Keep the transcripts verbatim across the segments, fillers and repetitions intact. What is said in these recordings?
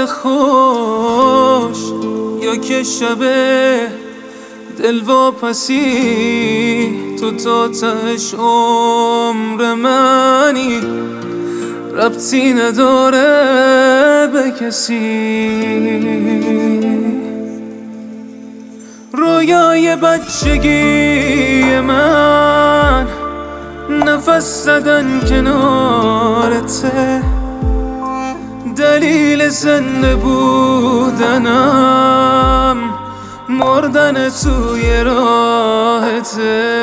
خوش یا که شبه دل واپسی تو تا تهش عمر منی ربطی نداره به کسی. رویای بچگی من نفس زدن کنارته، دلیل زنده بودنم مردن توی راهته.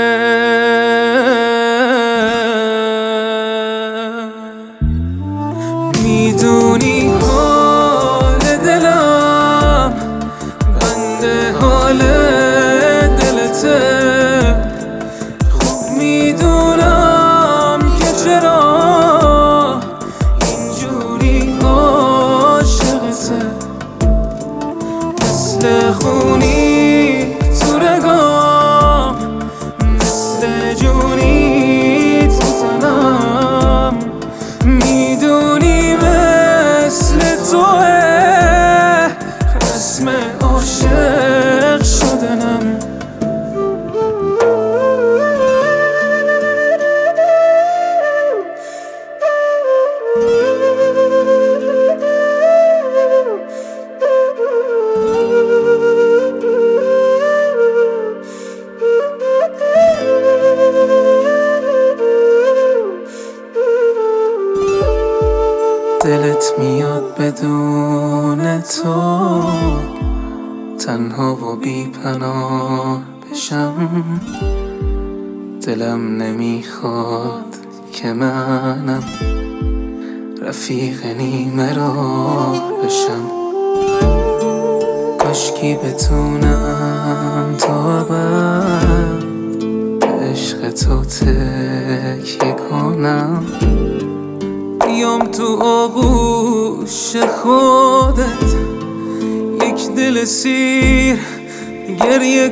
میدونی حال دلم بنده حال دلته، خوب میدونم که چرا اینجوری عاشقته. مثل خونی تو رگام، مثل جونی تو تنم، میدونی مثل توه رسم عاشق شدنم. دلت میاد بدون تو تنها و بی پناه بشم، دلم نمیخواد که منم رفیق نیمه راه بشم. کاشکی بتونم تا ابد به عشق تو تکیه کنم، بیام تو آغوش خودت یک دل سیر گریه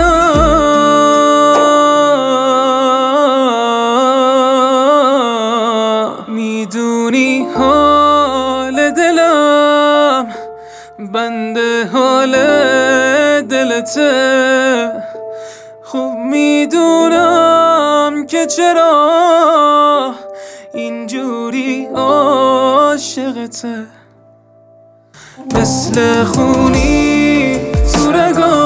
کنم. میدونی حال دلم بنده حال دلته، خوب میدونم که چرا اینجوری عاشقته. مثل خونی تو رگام،